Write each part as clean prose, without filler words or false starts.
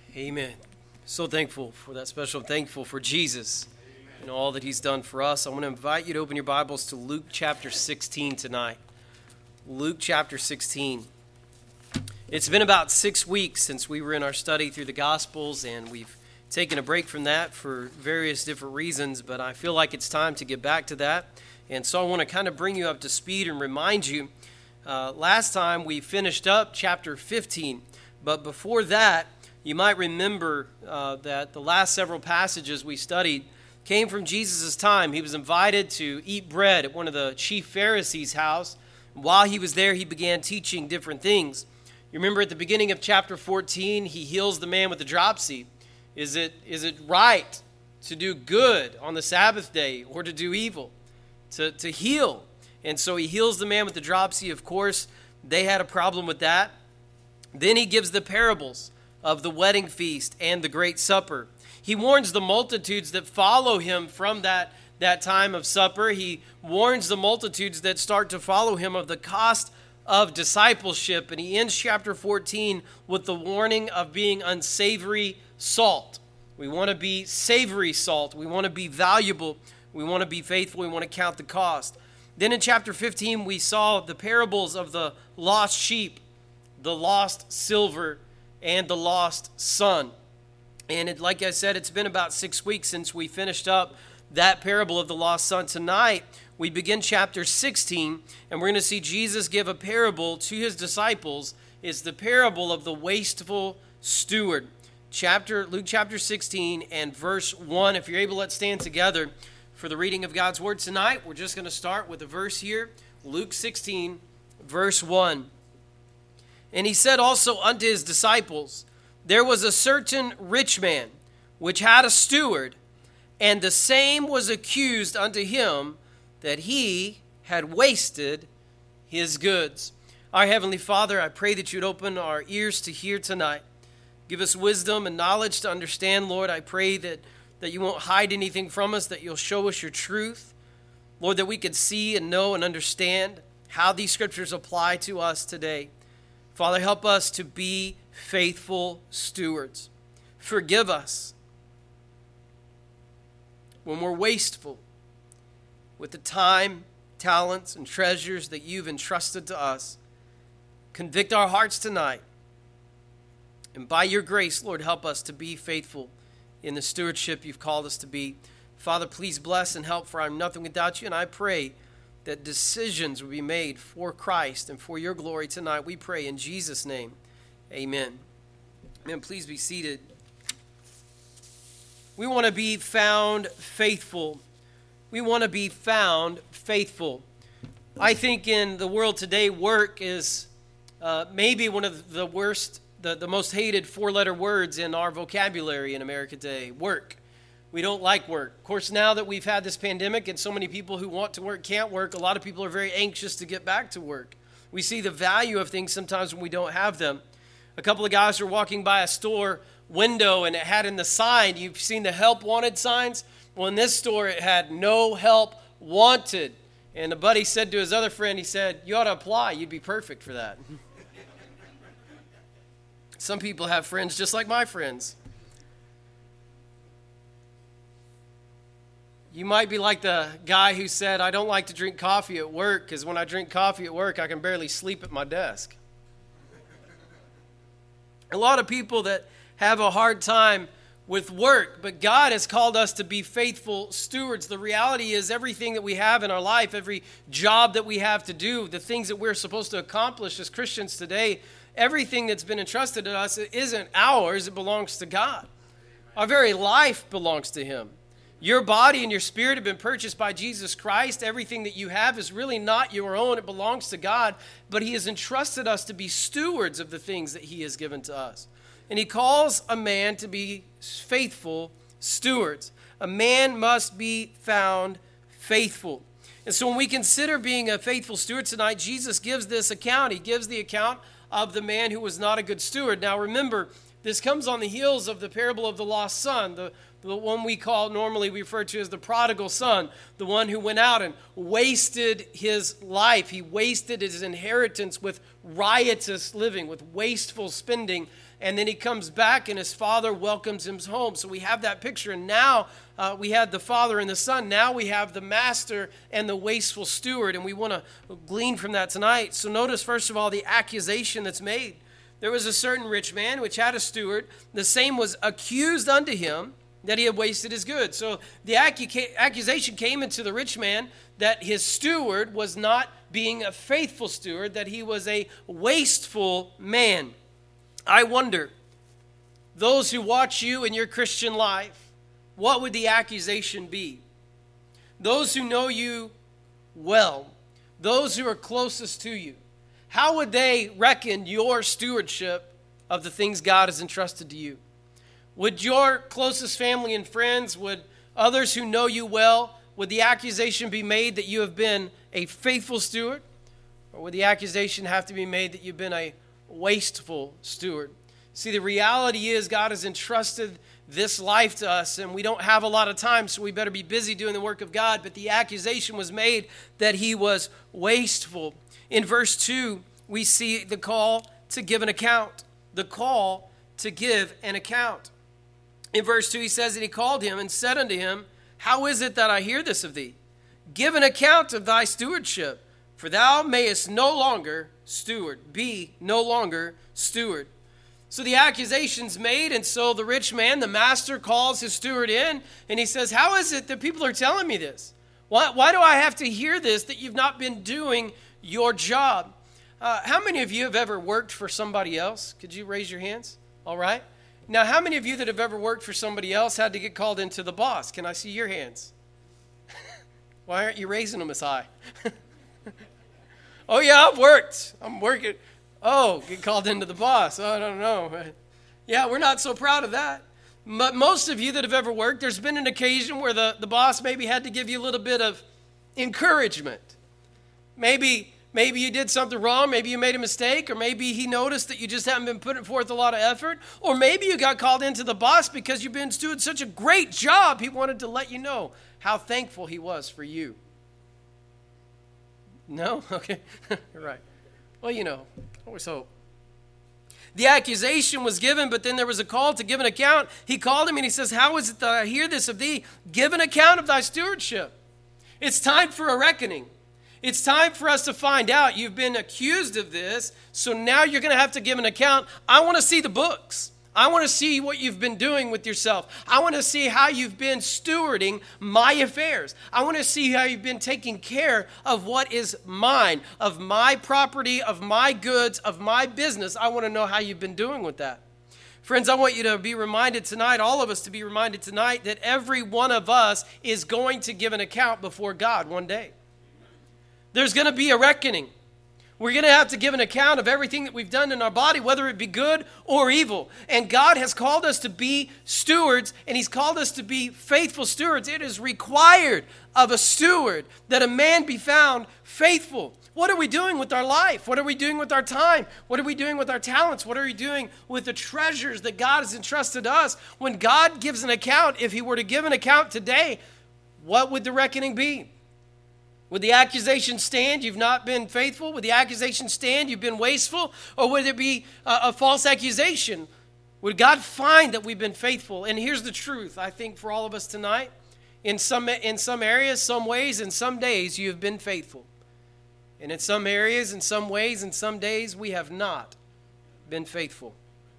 Amen. So thankful for that special. I'm thankful for Jesus and all that he's done for us. I want to invite you to open your Bibles to Luke chapter 16 tonight. Luke chapter 16. It's been about 6 weeks since we were in our study through the Gospels, and we've taken a break from that for various different reasons, but I feel like it's time to get back to that. And so I want to kind of bring you up to speed and remind you, last time we finished up chapter 15, but before that, you might remember that the last several passages we studied came from Jesus' time. He was invited to eat bread at one of the chief Pharisees' house. While he was there, he began teaching different things. You remember at the beginning of chapter 14, he heals the man with the dropsy. Is it right to do good on the Sabbath day or to do evil? To heal. And so he heals the man with the dropsy. Of course, they had a problem with that. Then he gives the parables of the wedding feast and the great supper. He warns the multitudes that follow him from that time of supper. He warns the multitudes that start to follow him of the cost of discipleship. And he ends chapter 14 with the warning of being unsavory salt. We want to be savory salt. We want to be valuable. We want to be faithful. We want to count the cost. Then in chapter 15, we saw the parables of the lost sheep, the lost silver, and the lost son. And like I said, it's been about 6 weeks since we finished up that parable of the lost son. Tonight, we begin chapter 16, and we're going to see Jesus give a parable to his disciples. It's the parable of the wasteful steward. Luke chapter 16 and verse 1. If you're able, let's stand together for the reading of God's word tonight. We're just going to start with a verse here. Luke 16, verse 1. And he said also unto his disciples, there was a certain rich man, which had a steward, and the same was accused unto him that he had wasted his goods. Our Heavenly Father, I pray that you'd open our ears to hear tonight. Give us wisdom and knowledge to understand, Lord. I pray that you won't hide anything from us, that you'll show us your truth. Lord, that we could see and know and understand how these scriptures apply to us today. Father, help us to be faithful stewards. Forgive us when we're wasteful with the time, talents, and treasures that you've entrusted to us. Convict our hearts tonight. And by your grace, Lord, help us to be faithful in the stewardship you've called us to be. Father, please bless and help, for I'm nothing without you. And I pray that decisions will be made for Christ and for your glory tonight. We pray in Jesus' name. Amen. Amen. Please be seated. We want to be found faithful. We want to be found faithful. I think in the world today, work is maybe one of the worst, the most hated four-letter words in our vocabulary in America today. Work. We don't like work. Of course, now that we've had this pandemic and so many people who want to work can't work, a lot of people are very anxious to get back to work. We see the value of things sometimes when we don't have them. A couple of guys were walking by a store window and it had in the sign, you've seen the help wanted signs? Well, in this store it had no help wanted. And a buddy said to his other friend, he said, you ought to apply. You'd be perfect for that. Some people have friends just like my friends. You might be like the guy who said, I don't like to drink coffee at work because when I drink coffee at work, I can barely sleep at my desk. A lot of people that have a hard time with work, but God has called us to be faithful stewards. The reality is everything that we have in our life, every job that we have to do, the things that we're supposed to accomplish as Christians today, everything that's been entrusted to us isn't ours, it belongs to God. Our very life belongs to him. Your body and your spirit have been purchased by Jesus Christ. Everything that you have is really not your own. It belongs to God. But he has entrusted us to be stewards of the things that he has given to us. And he calls a man to be faithful stewards. A man must be found faithful. And so when we consider being a faithful steward tonight, Jesus gives this account. He gives the account of the man who was not a good steward. Now remember, this comes on the heels of the parable of the lost son, the one normally we refer to as the prodigal son, the one who went out and wasted his life. He wasted his inheritance with riotous living, with wasteful spending. and then he comes back and his father welcomes him home. So we have that picture. And now we had the father and the son. Now we have the master and the wasteful steward. And we want to glean from that tonight. So notice, first of all, the accusation that's made. There was a certain rich man which had a steward. The same was accused unto him that he had wasted his goods. So the accusation came into the rich man that his steward was not being a faithful steward, that he was a wasteful man. I wonder, those who watch you in your Christian life, what would the accusation be? Those who know you well, those who are closest to you, how would they reckon your stewardship of the things God has entrusted to you? Would your closest family and friends, would others who know you well, would the accusation be made that you have been a faithful steward? Or would the accusation have to be made that you've been a wasteful steward? See, the reality is God has entrusted this life to us, and we don't have a lot of time, so we better be busy doing the work of God. But the accusation was made that he was wasteful. In verse 2, we see the call to give an account. The call to give an account. In verse 2, he says that he called him and said unto him, How is it that I hear this of thee? Give an account of thy stewardship, for thou mayest no longer steward. Be no longer steward. So the accusation's made, and so the rich man, the master, calls his steward in, and he says, How is it that people are telling me this? Why do I have to hear this, that you've not been doing your job? How many of you have ever worked for somebody else? Could you raise your hands? All right. Now, how many of you that have ever worked for somebody else had to get called into the boss? Can I see your hands? Why aren't you raising them as high? Oh, yeah, I've worked. I'm working. Oh, get called into the boss. Oh, I don't know. Yeah, we're not so proud of that. But most of you that have ever worked, there's been an occasion where the boss maybe had to give you a little bit of encouragement. Maybe you did something wrong, maybe you made a mistake, or maybe he noticed that you just haven't been putting forth a lot of effort, or maybe you got called into the boss because you've been doing such a great job, he wanted to let you know how thankful he was for you. No? Okay. Right. Well, always hope. The accusation was given, but then there was a call to give an account. He called him and he says, How is it that I hear this of thee? Give an account of thy stewardship. It's time for a reckoning. It's time for us to find out. You've been accused of this, so now you're going to have to give an account. I want to see the books. I want to see what you've been doing with yourself. I want to see how you've been stewarding my affairs. I want to see how you've been taking care of what is mine, of my property, of my goods, of my business. I want to know how you've been doing with that. Friends, I want you to be reminded tonight, all of us to be reminded tonight, that every one of us is going to give an account before God one day. There's going to be a reckoning. We're going to have to give an account of everything that we've done in our body, whether it be good or evil. And God has called us to be stewards, and he's called us to be faithful stewards. It is required of a steward that a man be found faithful. What are we doing with our life? What are we doing with our time? What are we doing with our talents? What are we doing with the treasures that God has entrusted us? When God gives an account, if he were to give an account today, what would the reckoning be? Would the accusation stand, you've not been faithful? Would the accusation stand, you've been wasteful? Or would it be a false accusation? Would God find that we've been faithful? And here's the truth, I think, for all of us tonight. In some areas, some ways, and some days, you have been faithful. And in some areas, in some ways, and some days, we have not been faithful.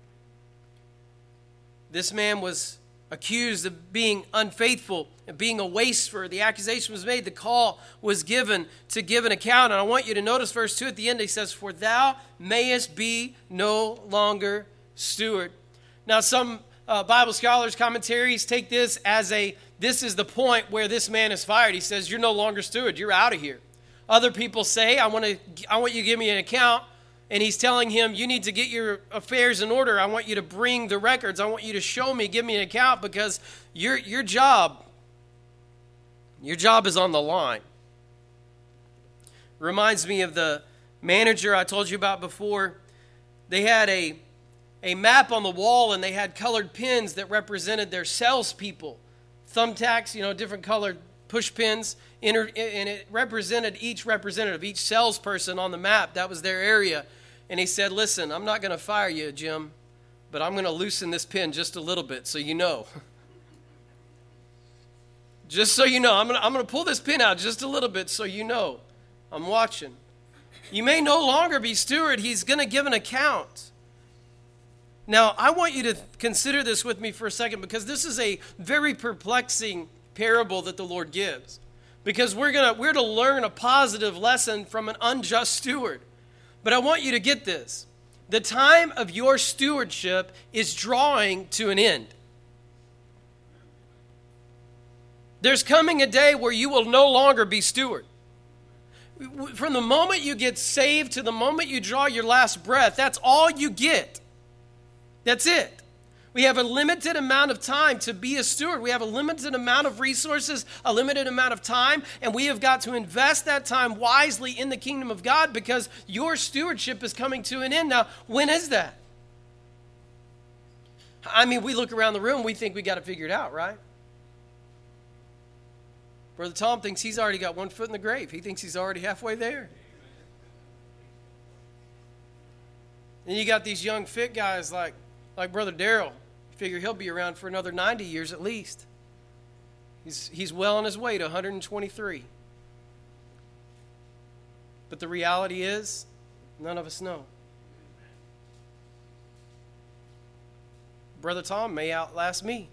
This man was accused of being unfaithful and being a waster. The accusation was made. The call was given to give an account. And I want you to notice verse 2 at the end. He says, For thou mayest be no longer steward. Now, some Bible scholars, commentaries take this as this is the point where this man is fired. He says, You're no longer steward. You're out of here. Other people say, I want you to give me an account. And he's telling him, you need to get your affairs in order. I want you to bring the records. I want you to show me, give me an account, because your job is on the line. Reminds me of the manager I told you about before. They had a map on the wall, and they had colored pins that represented their salespeople. Thumbtacks, different colored push pins, and it represented each representative, each salesperson on the map. That was their area. And he said, Listen, I'm not going to fire you, Jim. but I'm going to loosen this pin just a little bit so you know. Just so you know, I'm going to pull this pin out just a little bit so you know. I'm watching. You may no longer be steward. He's going to give an account. Now, I want you to consider this with me for a second, because this is a very perplexing parable that the Lord gives. Because we're to learn a positive lesson from an unjust steward. But I want you to get this. The time of your stewardship is drawing to an end. There's coming a day where you will no longer be steward. From the moment you get saved to the moment you draw your last breath, that's all you get. That's it. We have a limited amount of time to be a steward. We have a limited amount of resources, a limited amount of time, and we have got to invest that time wisely in the kingdom of God, because your stewardship is coming to an end. Now, when is that? I mean, we look around the room, we think we got it figured out, right? Brother Tom thinks he's already got one foot in the grave. He thinks he's already halfway there. And you got these young fit guys like Brother Daryl. You figure he'll be around for another 90 years at least. He's well on his way to 123. But the reality is, none of us know. Brother Tom may outlast me.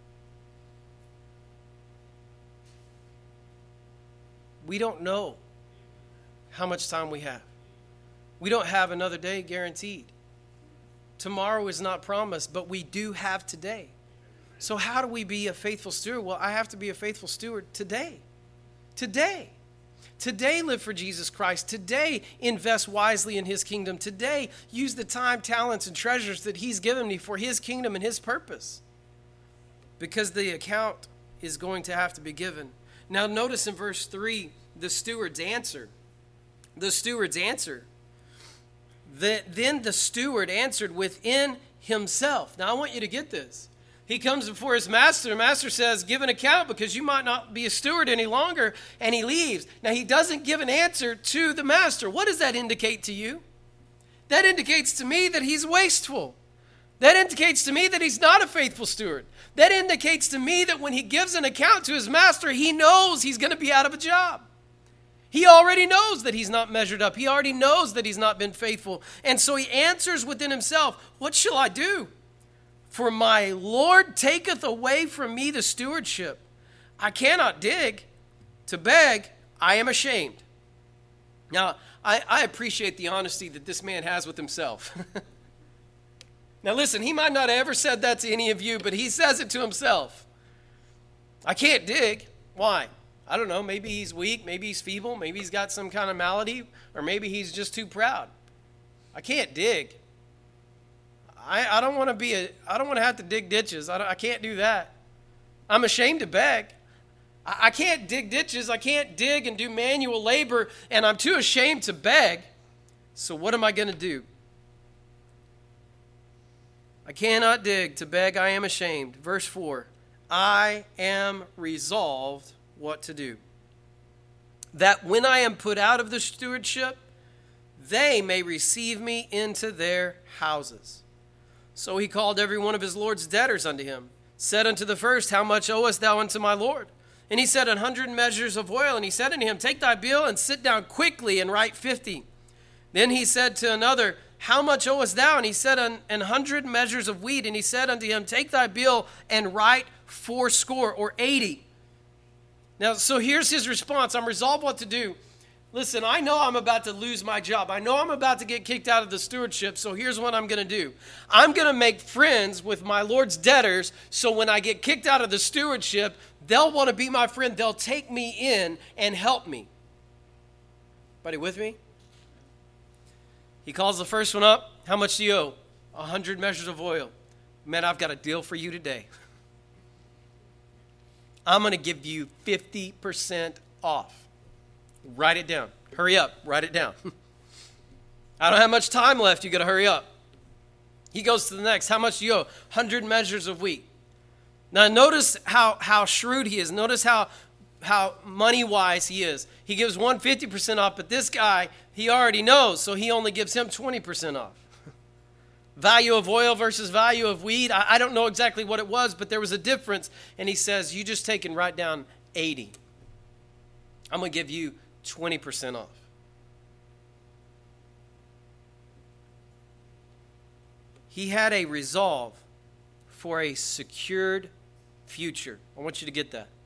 We don't know how much time we have. We don't have another day guaranteed. Tomorrow is not promised, but we do have today. So how do we be a faithful steward? Well, I have to be a faithful steward today. Today. Today, live for Jesus Christ. Today, invest wisely in his kingdom. Today, use the time, talents, and treasures that he's given me for his kingdom and his purpose. Because the account is going to have to be given. Now, notice in verse 3, the steward's answer. The steward's answer. Then the steward answered within himself. Now, I want you to get this. He comes before his master. The master says, give an account because you might not be a steward any longer. And he leaves. Now, he doesn't give an answer to the master. What does that indicate to you? That indicates to me that he's wasteful. That indicates to me that he's not a faithful steward. That indicates to me that when he gives an account to his master, he knows he's going to be out of a job. He already knows that he's not measured up. He already knows that he's not been faithful. And so he answers within himself, what shall I do? For my Lord taketh away from me the stewardship. I cannot dig. To beg, I am ashamed. Now, I appreciate the honesty that this man has with himself. Now listen, he might not have ever said that to any of you, but he says it to himself. I can't dig. Why? I don't know. Maybe he's weak. Maybe he's feeble. Maybe he's got some kind of malady. Or maybe he's just too proud. I can't dig. I don't want to have to dig ditches. I can't do that. I'm ashamed to beg. I can't dig ditches. I can't dig and do manual labor, and I'm too ashamed to beg. So what am I going to do? I cannot dig. To beg, I am ashamed. Verse 4, I am resolved what to do, that when I am put out of the stewardship, they may receive me into their houses. So he called every one of his Lord's debtors unto him, said unto the first, how much owest thou unto my Lord? And he said, 100 measures of oil. And he said unto him, take thy bill and sit down quickly and write 50. Then he said to another, how much owest thou? And he said, 100 measures of wheat. And he said unto him, take thy bill and write 80 or 80. Now, so here's his response. I'm resolved what to do. Listen, I know I'm about to lose my job. I know I'm about to get kicked out of the stewardship, so here's what I'm going to do. I'm going to make friends with my Lord's debtors, so when I get kicked out of the stewardship, they'll want to be my friend. They'll take me in and help me. Everybody with me? He calls the first one up. How much do you owe? 100 measures of oil. Man, I've got a deal for you today. I'm going to give you 50% off. Write it down. Hurry up. Write it down. I don't have much time left. You got to hurry up. He goes to the next. How much do you owe? 100 measures of wheat. Now notice how shrewd he is. Notice how money-wise he is. He gives 150% off, but this guy, he already knows, so he only gives him 20% off. Value of oil versus value of weed. I don't know exactly what it was, but there was a difference. And he says, you just take and write down 80. I'm going to give you 20% off. He had a resolve for a secured future. I want you to get that.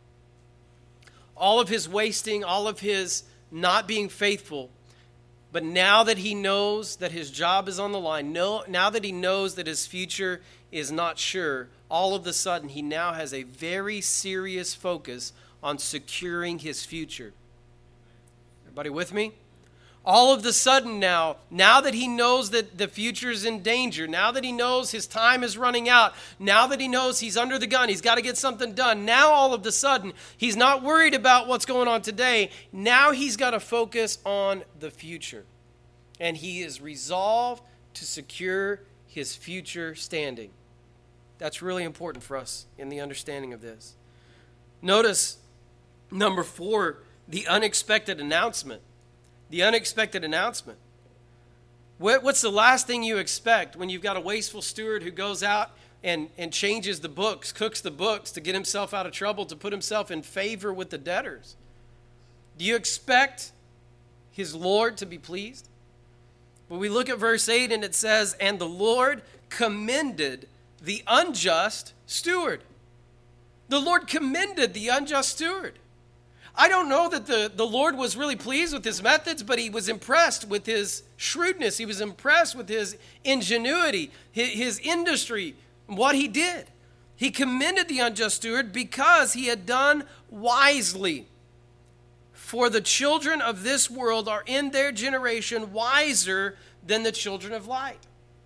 All of his wasting, all of his not being faithful, but now that he knows that his job is on the line, now that he knows that his future is not sure, all of a sudden he now has a very serious focus on securing his future. Everybody with me? All of a sudden now that he knows that the future is in danger, now that he knows his time is running out, now that he knows he's under the gun, he's got to get something done, now all of a sudden he's not worried about what's going on today. Now he's got to focus on the future. And he is resolved to secure his future standing. That's really important for us in the understanding of this. Notice, number 4, the unexpected announcement. The unexpected announcement. What's the last thing you expect when you've got a wasteful steward who goes out and changes the books, cooks the books to get himself out of trouble, to put himself in favor with the debtors? Do you expect his Lord to be pleased? Well, we look at verse 8 and it says, and the Lord commended the unjust steward. The Lord commended the unjust steward. I don't know that the Lord was really pleased with his methods, but he was impressed with his shrewdness. He was impressed with his ingenuity, his industry, what he did. He commended the unjust steward because he had done wisely. For the children of this world are in their generation wiser than the children of light.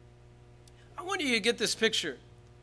I want you to get this picture.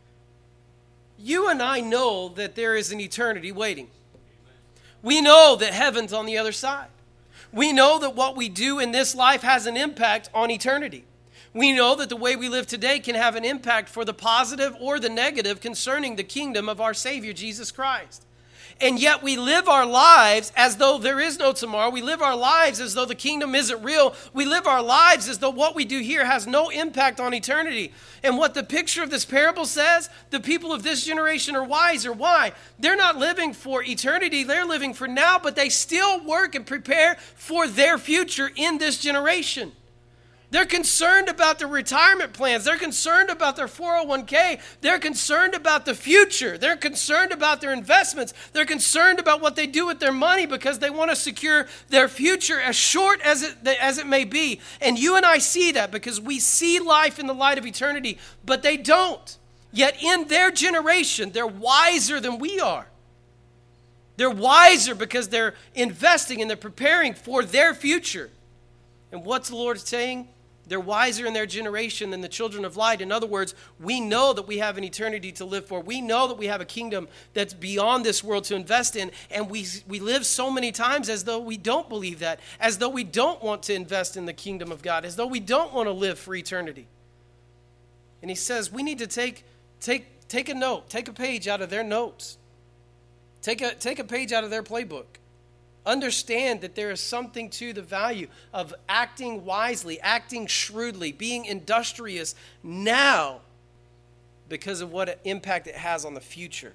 You and I know that there is an eternity waiting. We know that heaven's on the other side. We know that what we do in this life has an impact on eternity. We know that the way we live today can have an impact for the positive or the negative concerning the kingdom of our Savior, Jesus Christ. And yet we live our lives as though there is no tomorrow. We live our lives as though the kingdom isn't real. We live our lives as though what we do here has no impact on eternity. And what the picture of this parable says, the people of this generation are wiser. Why? They're not living for eternity. They're living for now, but they still work and prepare for their future in this generation. They're concerned about their retirement plans. They're concerned about their 401k. They're concerned about the future. They're concerned about their investments. They're concerned about what they do with their money because they want to secure their future as short as it may be. And you and I see that because we see life in the light of eternity, but they don't. Yet in their generation, they're wiser than we are. They're wiser because they're investing and they're preparing for their future. And what's the Lord saying? They're wiser in their generation than the children of light. In other words, we know that we have an eternity to live for. We know that we have a kingdom that's beyond this world to invest in. And we live so many times as though we don't believe that, as though we don't want to invest in the kingdom of God, as though we don't want to live for eternity. And he says we need to take a note, take a page out of their notes. Take a page out of their playbook. Understand that there is something to the value of acting wisely, acting shrewdly, being industrious now because of what impact it has on the future.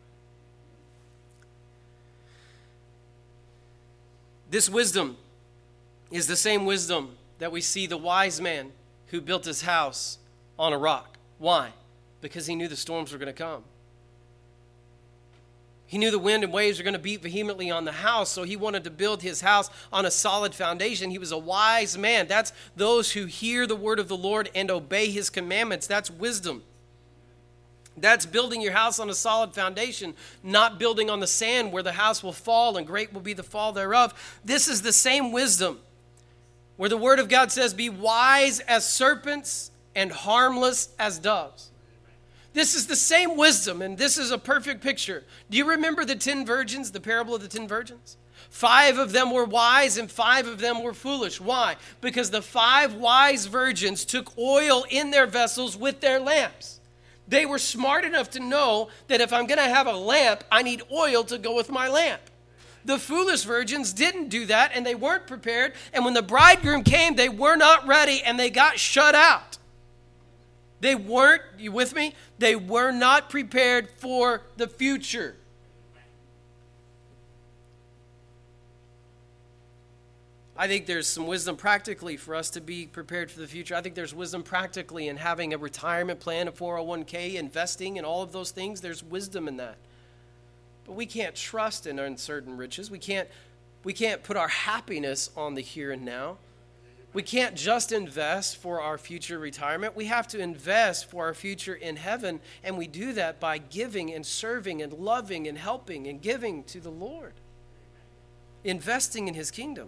This wisdom is the same wisdom that we see the wise man who built his house on a rock. Why? Because he knew the storms were going to come. He knew the wind and waves were going to beat vehemently on the house, so he wanted to build his house on a solid foundation. He was a wise man. That's those who hear the word of the Lord and obey his commandments. That's wisdom. That's building your house on a solid foundation, not building on the sand where the house will fall and great will be the fall thereof. This is the same wisdom where the word of God says, be wise as serpents and harmless as doves. This is the same wisdom, and this is a perfect picture. Do you remember the 10 virgins, the parable of the 10 virgins? 5 of them were wise and 5 of them were foolish. Why? Because the 5 wise virgins took oil in their vessels with their lamps. They were smart enough to know that if I'm going to have a lamp, I need oil to go with my lamp. The foolish virgins didn't do that, and they weren't prepared. And when the bridegroom came, they were not ready, and they got shut out. They weren't, you with me? They were not prepared for the future. I think there's some wisdom practically for us to be prepared for the future. I think there's wisdom practically in having a retirement plan, a 401k, investing, and all of those things. There's wisdom in that. But we can't trust in uncertain riches. We can't put our happiness on the here and now. We can't just invest for our future retirement. We have to invest for our future in heaven, and we do that by giving and serving and loving and helping and giving to the Lord, investing in his kingdom.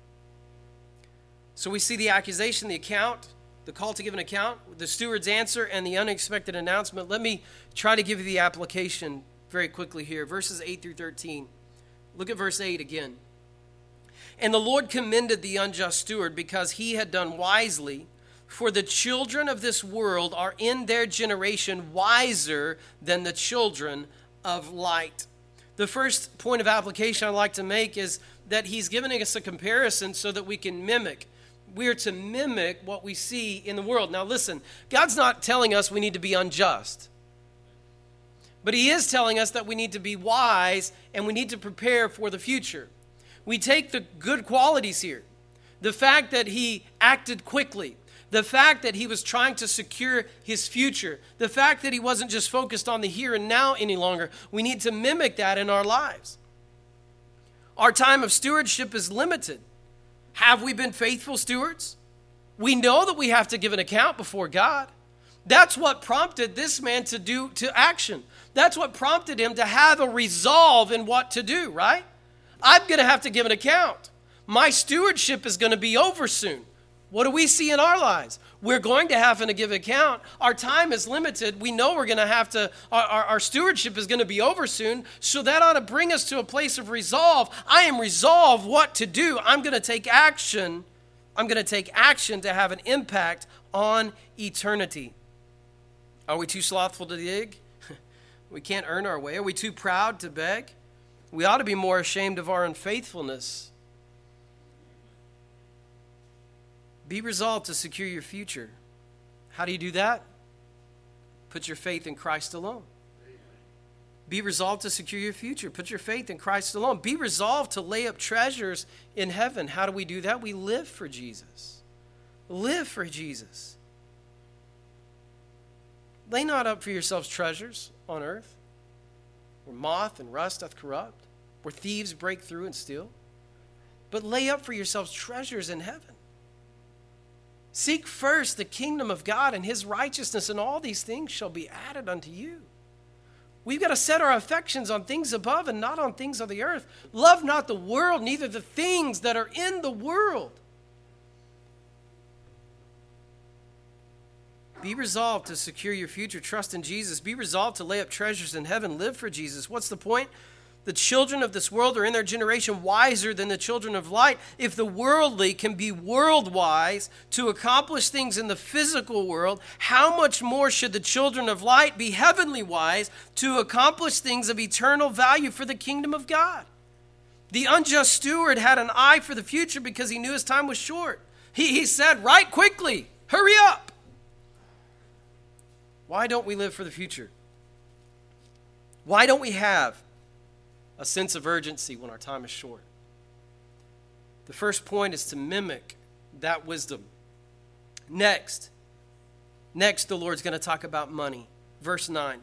So we see the accusation, the account, the call to give an account, the steward's answer, and the unexpected announcement. Let me try to give you the application very quickly here. Verses 8 through 13. Look at verse 8 again. And the Lord commended the unjust steward because he had done wisely, for the children of this world are in their generation wiser than the children of light. The first point of application I'd like to make is that he's giving us a comparison so that we can mimic. We are to mimic what we see in the world. Now listen, God's not telling us we need to be unjust. But he is telling us that we need to be wise and we need to prepare for the future. We take the good qualities here. The fact that he acted quickly. The fact that he was trying to secure his future. The fact that he wasn't just focused on the here and now any longer. We need to mimic that in our lives. Our time of stewardship is limited. Have we been faithful stewards? We know that we have to give an account before God. That's what prompted this man to action. That's what prompted him to have a resolve in what to do, right? I'm going to have to give an account. My stewardship is going to be over soon. What do we see in our lives? We're going to have to give account. Our time is limited. We know we're going to have to, our stewardship is going to be over soon. So that ought to bring us to a place of resolve. I am resolved what to do. I'm going to take action. I'm going to take action to have an impact on eternity. Are we too slothful to dig? We can't earn our way. Are we too proud to beg? We ought to be more ashamed of our unfaithfulness. Be resolved to secure your future. How do you do that? Put your faith in Christ alone. Be resolved to secure your future. Put your faith in Christ alone. Be resolved to lay up treasures in heaven. How do we do that? We live for Jesus. Live for Jesus. Lay not up for yourselves treasures on earth, where moth and rust doth corrupt, where thieves break through and steal. But lay up for yourselves treasures in heaven. Seek first the kingdom of God and his righteousness, and all these things shall be added unto you. We've got to set our affections on things above and not on things of the earth. Love not the world, neither the things that are in the world. Be resolved to secure your future. Trust in Jesus. Be resolved to lay up treasures in heaven. Live for Jesus. What's the point? The children of this world are in their generation wiser than the children of light. If the worldly can be world-wise to accomplish things in the physical world, how much more should the children of light be heavenly wise to accomplish things of eternal value for the kingdom of God? The unjust steward had an eye for the future because he knew his time was short. He said, "Right quickly, hurry up." Why don't we live for the future? Why don't we have a sense of urgency when our time is short? The first point is to mimic that wisdom. Next, the Lord's going to talk about money. Verse 9.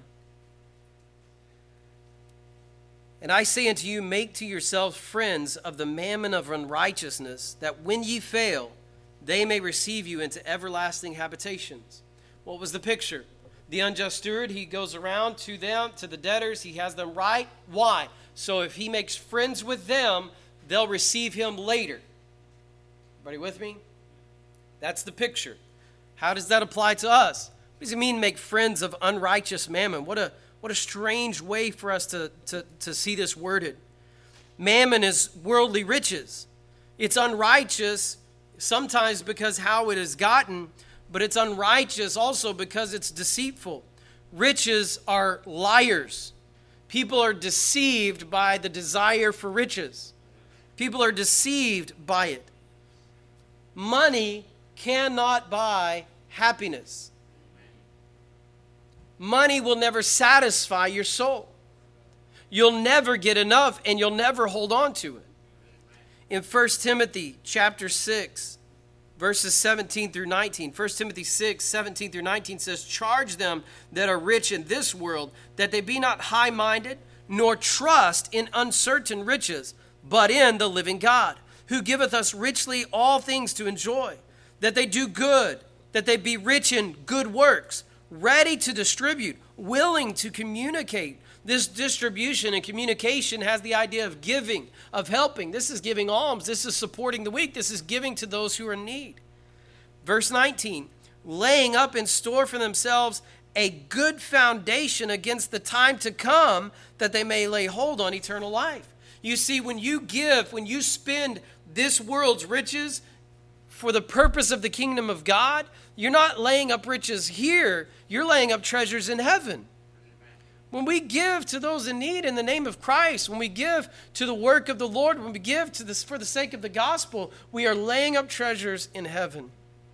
And I say unto you, make to yourselves friends of the mammon of unrighteousness, that when ye fail, they may receive you into everlasting habitations. What was the picture? The unjust steward, he goes around to them, to the debtors. He has them right. Why? So if he makes friends with them, they'll receive him later. Everybody with me? That's the picture. How does that apply to us? What does it mean, make friends of unrighteous mammon? What a strange way for us to see this worded. Mammon is worldly riches. It's unrighteous sometimes because how it is gotten, but it's unrighteous also because it's deceitful. Riches are liars. People are deceived by the desire for riches. People are deceived by it. Money cannot buy happiness. Money will never satisfy your soul. You'll never get enough, and you'll never hold on to it. In 1 Timothy chapter 6, verses 17 through 19, 1 Timothy 6, 17 through 19 says, "Charge them that are rich in this world, that they be not high-minded, nor trust in uncertain riches, but in the living God, who giveth us richly all things to enjoy, that they do good, that they be rich in good works, ready to distribute, willing to communicate." This distribution and communication has the idea of giving, of helping. This is giving alms. This is supporting the weak. This is giving to those who are in need. Verse 19, "Laying up in store for themselves a good foundation against the time to come, that they may lay hold on eternal life." You see, when you give, when you spend this world's riches for the purpose of the kingdom of God, you're not laying up riches here, you're laying up treasures in heaven. When we give to those in need in the name of Christ, when we give to the work of the Lord, when we give to this for the sake of the gospel, we are laying up treasures in heaven.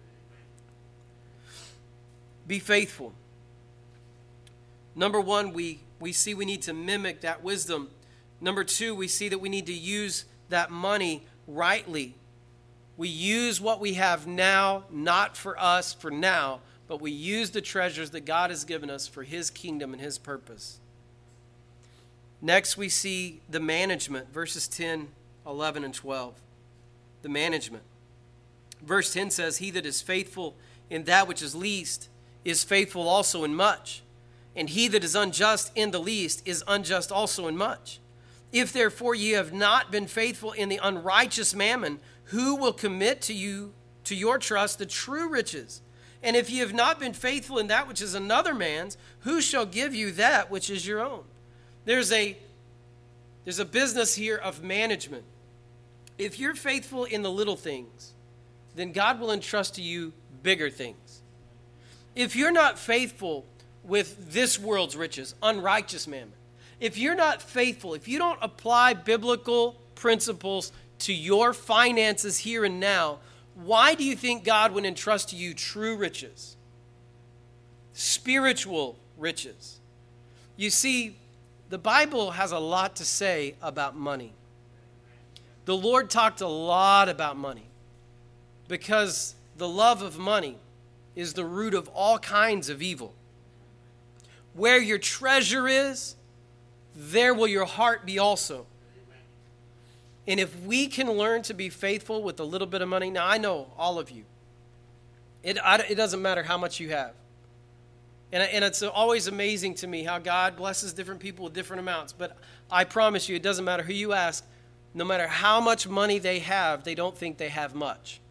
Be faithful. Number one, we see we need to mimic that wisdom. Number two, we see that we need to use that money rightly. We use what we have now, not for us, for now, but we use the treasures that God has given us for his kingdom and his purpose. Next, we see the management, verses 10, 11, and 12. The management. Verse 10 says, "He that is faithful in that which is least is faithful also in much. And he that is unjust in the least is unjust also in much. If therefore ye have not been faithful in the unrighteous mammon, who will commit to you, to your trust, the true riches? And if ye have not been faithful in that which is another man's, who shall give you that which is your own?" There's a business here of management. If you're faithful in the little things, then God will entrust to you bigger things. If you're not faithful with this world's riches, unrighteous mammon, if you're not faithful, if you don't apply biblical principles to your finances here and now, why do you think God would entrust to you true riches? Spiritual riches. You see, the Bible has a lot to say about money. The Lord talked a lot about money because the love of money is the root of all kinds of evil. Where your treasure is, there will your heart be also. And if we can learn to be faithful with a little bit of money, now I know all of you, it doesn't matter how much you have. And it's always amazing to me how God blesses different people with different amounts. But I promise you, it doesn't matter who you ask, no matter how much money they have, they don't think they have much.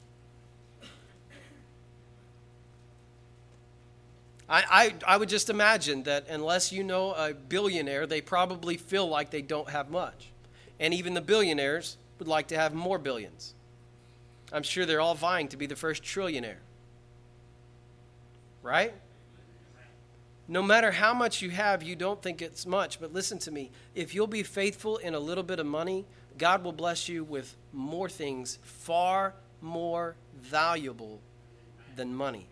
I would just imagine that unless you know a billionaire, they probably feel like they don't have much. And even the billionaires would like to have more billions. I'm sure they're all vying to be the first trillionaire. Right? No matter how much you have, you don't think it's much. But listen to me. If you'll be faithful in a little bit of money, God will bless you with more things far more valuable than money.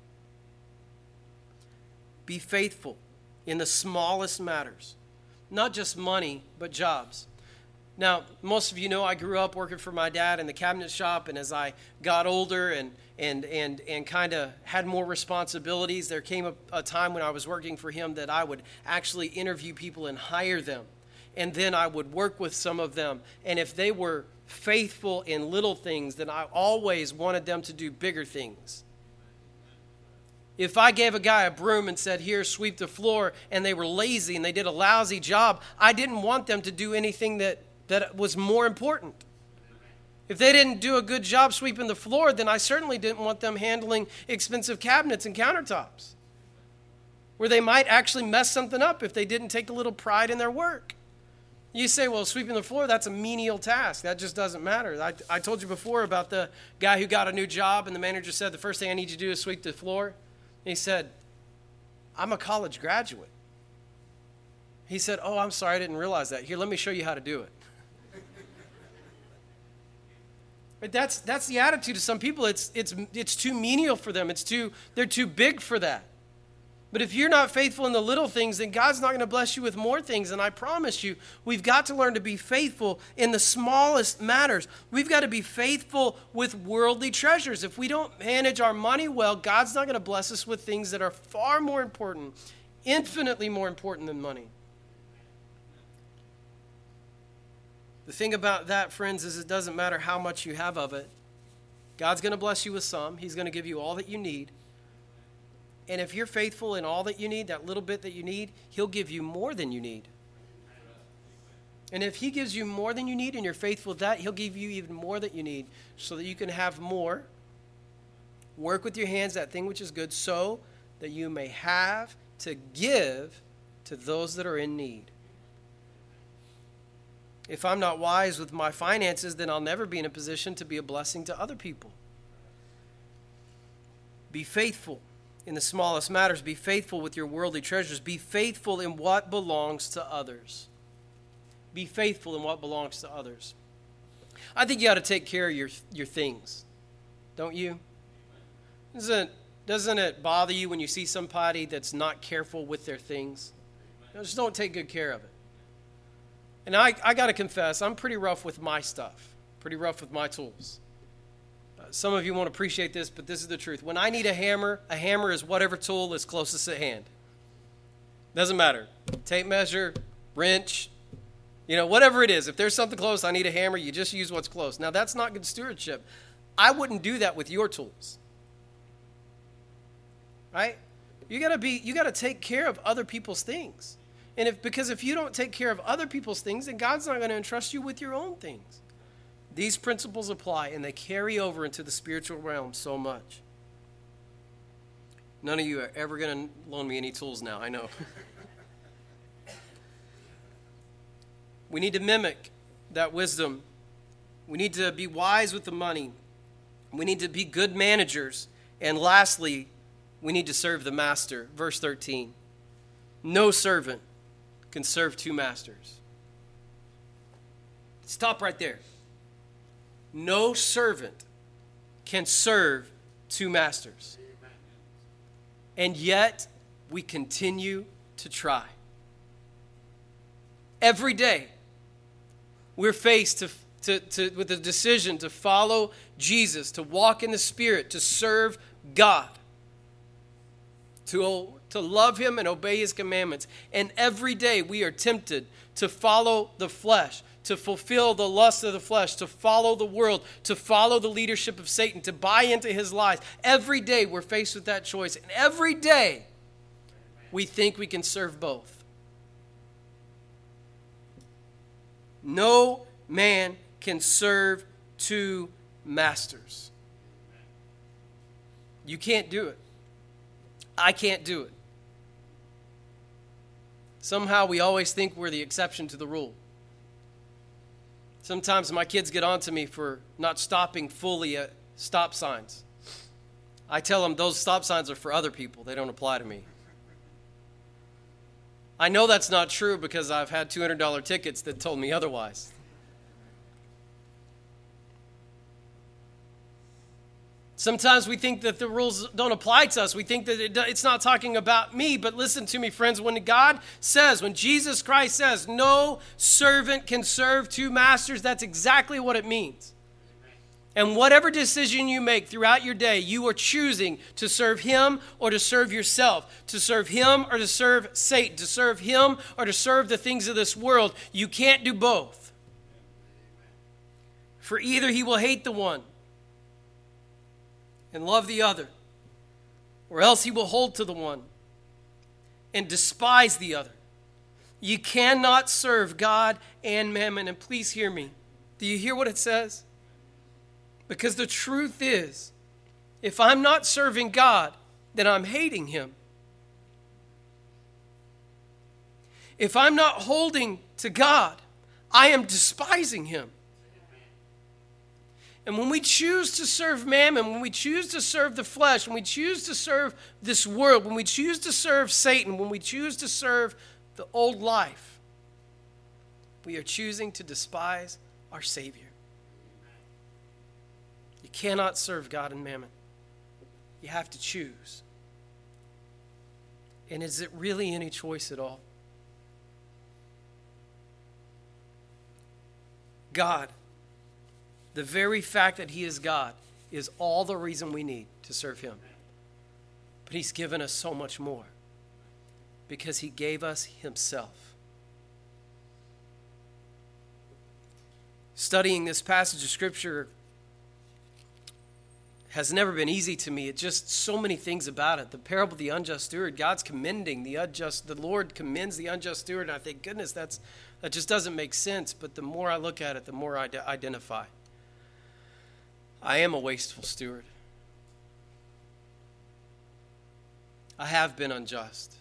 Be faithful in the smallest matters. Not just money, but jobs. Now, most of you know I grew up working for my dad in the cabinet shop, and as I got older and kind of had more responsibilities, there came a time when I was working for him that I would actually interview people and hire them. And then I would work with some of them. And if they were faithful in little things, then I always wanted them to do bigger things. If I gave a guy a broom and said, "Here, sweep the floor," and they were lazy and they did a lousy job, I didn't want them to do anything that was more important. If they didn't do a good job sweeping the floor, then I certainly didn't want them handling expensive cabinets and countertops, where they might actually mess something up if they didn't take a little pride in their work. You say, well, sweeping the floor, that's a menial task. That just doesn't matter. I told you before about the guy who got a new job, and the manager said, "The first thing I need you to do is sweep the floor." And he said, "I'm a college graduate." He said, "Oh, I'm sorry, I didn't realize that. Here, let me show you how to do it." But that's the attitude of some people. It's too menial for them. They're too big for that. But if you're not faithful in the little things, then God's not going to bless you with more things. And I promise you, we've got to learn to be faithful in the smallest matters. We've got to be faithful with worldly treasures. If we don't manage our money well, God's not going to bless us with things that are far more important, infinitely more important than money. The thing about that, friends, is it doesn't matter how much you have of it. God's going to bless you with some. He's going to give you all that you need. And if you're faithful in all that you need, that little bit that you need, he'll give you more than you need. And if he gives you more than you need and you're faithful with that, he'll give you even more that you need so that you can have more. Work with your hands that thing which is good so that you may have to give to those that are in need. If I'm not wise with my finances, then I'll never be in a position to be a blessing to other people. Be faithful in the smallest matters. Be faithful with your worldly treasures. Be faithful in what belongs to others. Be faithful in what belongs to others. I think you ought to take care of your things, don't you? Doesn't it bother you when you see somebody that's not careful with their things? Just don't take good care of it. And I got to confess, I'm pretty rough with my stuff, pretty rough with my tools. Some of you won't appreciate this, but this is the truth. When I need a hammer is whatever tool is closest at hand. Doesn't matter. Tape measure, wrench, whatever it is. If there's something close, I need a hammer, you just use what's close. Now, that's not good stewardship. I wouldn't do that with your tools. Right? You got to take care of other people's things. And because if you don't take care of other people's things, then God's not going to entrust you with your own things. These principles apply, and they carry over into the spiritual realm so much. None of you are ever going to loan me any tools now, I know. We need to mimic that wisdom. We need to be wise with the money. We need to be good managers. And lastly, we need to serve the master. Verse 13. No servant can serve two masters. Stop right there. No servant can serve two masters. And yet, we continue to try. Every day, we're faced with the decision to follow Jesus, to walk in the Spirit, to serve God, to love him and obey his commandments. And every day, we are tempted to follow the flesh, to fulfill the lust of the flesh, to follow the world, to follow the leadership of Satan, to buy into his lies. Every day we're faced with that choice. And every day we think we can serve both. No man can serve two masters. You can't do it. I can't do it. Somehow we always think we're the exception to the rule. Sometimes my kids get on to me for not stopping fully at stop signs. I tell them those stop signs are for other people. They don't apply to me. I know that's not true because I've had $200 tickets that told me otherwise. Sometimes we think that the rules don't apply to us. We think that it's not talking about me. But listen to me, friends. When Jesus Christ says, no servant can serve two masters, that's exactly what it means. And whatever decision you make throughout your day, you are choosing to serve him or to serve yourself, to serve him or to serve Satan, to serve him or to serve the things of this world. You can't do both. For either he will hate the one and love the other, or else he will hold to the one and despise the other. You cannot serve God and mammon. And please hear me. Do you hear what it says? Because the truth is, if I'm not serving God, then I'm hating him. If I'm not holding to God, I am despising him. And when we choose to serve mammon, when we choose to serve the flesh, when we choose to serve this world, when we choose to serve Satan, when we choose to serve the old life, we are choosing to despise our Savior. You cannot serve God and mammon. You have to choose. And is it really any choice at all? God, the very fact that he is God, is all the reason we need to serve him. But he's given us so much more because he gave us himself. Studying this passage of Scripture has never been easy to me. It's just so many things about it. The parable of the unjust steward, God's commending the unjust, the Lord commends the unjust steward, and I think, goodness, that just doesn't make sense. But the more I look at it, the more I identify. I am a wasteful steward. I have been unjust.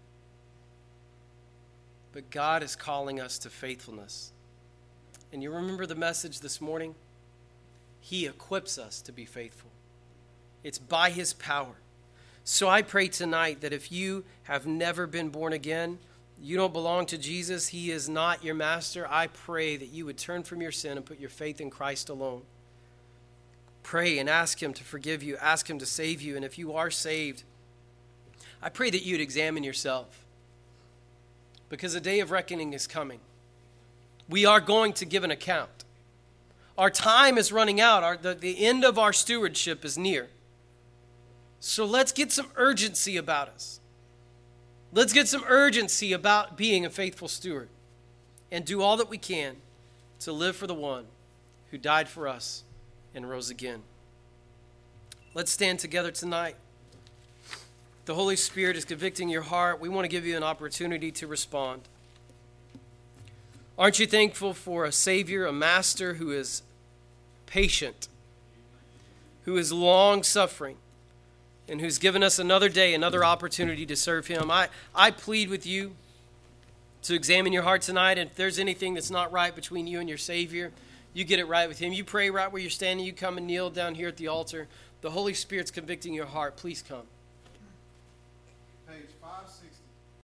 But God is calling us to faithfulness. And you remember the message this morning? He equips us to be faithful. It's by his power. So I pray tonight that if you have never been born again, you don't belong to Jesus, he is not your master, I pray that you would turn from your sin and put your faith in Christ alone. Pray and ask him to forgive you, ask him to save you, and if you are saved, I pray that you'd examine yourself, because a day of reckoning is coming. We are going to give an account. Our time is running out. The end of our stewardship is near. So let's get some urgency about us. Let's get some urgency about being a faithful steward and do all that we can to live for the one who died for us and rose again. Let's stand together tonight. The Holy Spirit is convicting your heart. We want to give you an opportunity to respond. Aren't you thankful for a Savior, a Master who is patient, who is long-suffering, and who's given us another day, another opportunity to serve him? I plead with you to examine your heart tonight, and if there's anything that's not right between you and your Savior, you get it right with him. You pray right where you're standing. You come and kneel down here at the altar. The Holy Spirit's convicting your heart. Please come. Page 560.